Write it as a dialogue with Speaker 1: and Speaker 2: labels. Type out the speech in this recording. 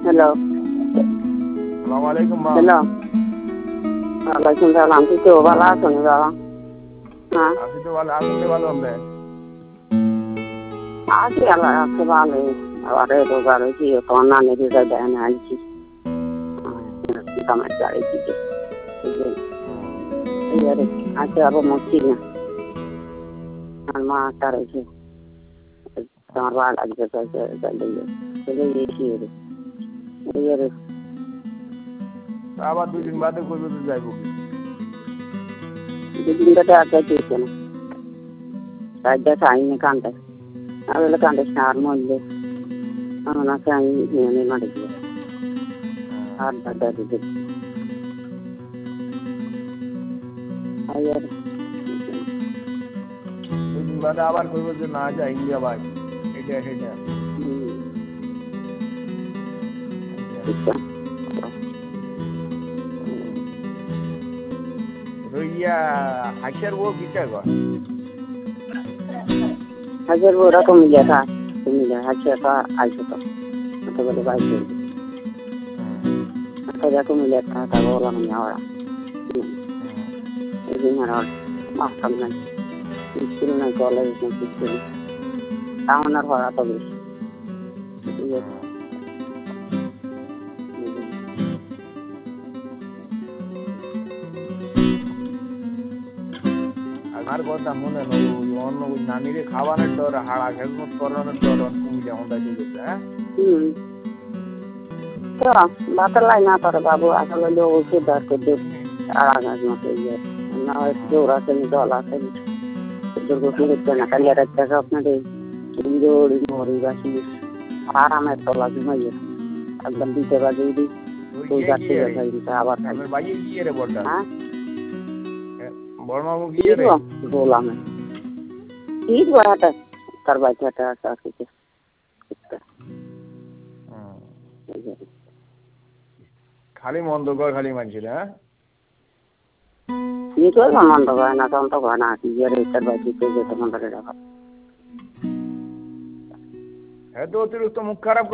Speaker 1: Hello.
Speaker 2: আসসালামু আলাইকুম মা।
Speaker 1: হ্যালো। ওয়ালাইকুম সালাম। তুই তো ভালো আছো না বাবা? হ্যাঁ।
Speaker 2: আছি তো ভালো, আপনি ভালো আছেন?
Speaker 1: আছি আল্লাহ আছে ভালো। আবার রোজগার হয়েছি তোমার নানি রোজা দেয় না আনছি আমার গাড়ি দিকে আছে আবার মরছি না আমার মা একটা রয়েছে তোমার ভালো লাগছে চলে গিয়েছি
Speaker 2: আবার 2 দিন বাদে কইবে তো যাইব কি?
Speaker 1: দুদিন ধরে আর যাইতেছে না রাজ্যে খাইনি কান্দে আর কান্দে সার মরলে আমার আছে আমি নিয়ে মারি দিয়ে আর দাদা দিদি
Speaker 2: দুদিন বাদে আবার কইব যে না যাই ইন্ডিয়া ভাই এটা সেটা রইয়া হাসিয়ার বউ কিটা গো
Speaker 1: হাজার বড় কমিলে কা কমিলে হাজার কা আইছো তো তো বলে বাইছে হাজার কমিলে তা বলা মানে ahora এই দিন আর মাস্টার নাই স্কুল নাই কলেজ নাই স্কুল টাউন আর হওয়া তো বেশি
Speaker 2: আমার কথা মনে নয় অন্য নানিরে খাওয়ানোর ডর হাড়া খেজমত করানোর ডর কুমিল্লা হন্ডা দিয়ে গেছে হ্যাঁ
Speaker 1: তো বাতার লাই না পারে বাবু আসলে লোক ওষুধ আর করতে আর আগাজ মতো ইয়ে না হয় জোর আছে দল আছে দুর্গতি হচ্ছে না কালি আর একটা আপনাদের ইন্দোরি মরি বাসি আরামের তলা ঘুমাইয়ে একদম 2 বাজে দিই আবার
Speaker 2: আমার ভাই গিয়ে রে বড়টা
Speaker 1: হ্যাঁ
Speaker 2: বড় মামু গিয়ে রে
Speaker 1: বললাম ঠিক বড়টা তার বাচ্চাটা আছে
Speaker 2: খালি মন্দ কর খালি মানছিল হ্যাঁ
Speaker 1: নিশ্চয় মন্দ করে না তখন তো হয় না ইয়ের তার বাচ্চাকে যেতে মন্দ করে রাখা
Speaker 2: এত অতিরিক্ত মুখ খারাপ